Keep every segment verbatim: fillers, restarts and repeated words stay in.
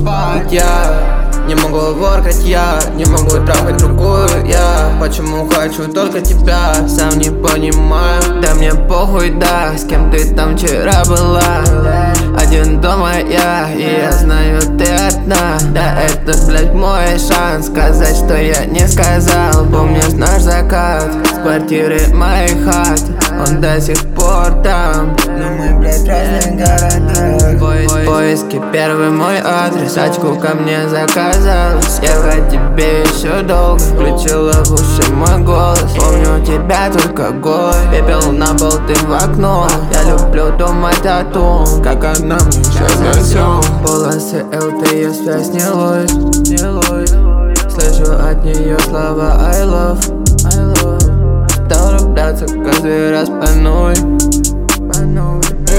спать я, не могу воркать я, не могу трахать другую я. Почему хочу только тебя, сам не понимаю. Да мне похуй, да, с кем ты там вчера была. Один дома я, и я знаю, ты одна. Да это, блядь, мой шанс сказать, что я не сказал. Помнишь наш закат с квартиры моей хат, он до сих пор там, но мы, блядь, в разных городах. В поиске первый мой адрес, очку ко мне заказалась. Ехать тебе еще долго, включила в уши мой голос. Помню тебя только голый, пепел на пол, ты в окно. Я люблю думать о том, как она мне сейчас засёт. Полосы ЛТ, ее связь не ловит, не ловит. Слышу от нее слова I love, I love. Стал рубляться каждый раз по новой, по новой.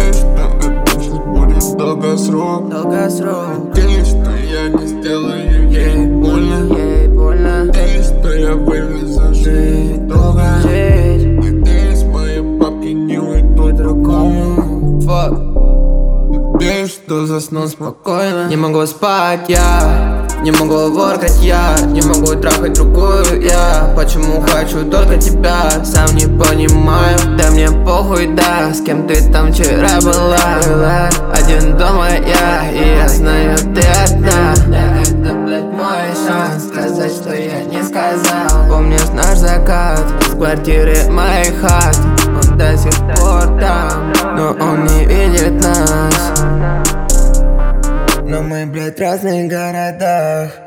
Долгосрок, долгосрок. Надеюсь, что я не сделаю ей больно, ей больно. Надеюсь, что я вывезу жить долго, жить. Надеюсь, мои бабки не уйдут другому. Fuck. Надеюсь, что засну спокойно. Не могу спать я, не могу воркать я, не могу трахать другую я. Почему хочу только тебя, сам не понимаю. Да мне похуй, да, с кем ты там вчера была. Один дома я, и я знаю, ты одна. Да это, блядь, мой шанс сказать, что я не сказал. Помнишь наш закат с квартиры моей хат, он до сих пор там, но он не видит нас. Но мы, блядь, в разных городах.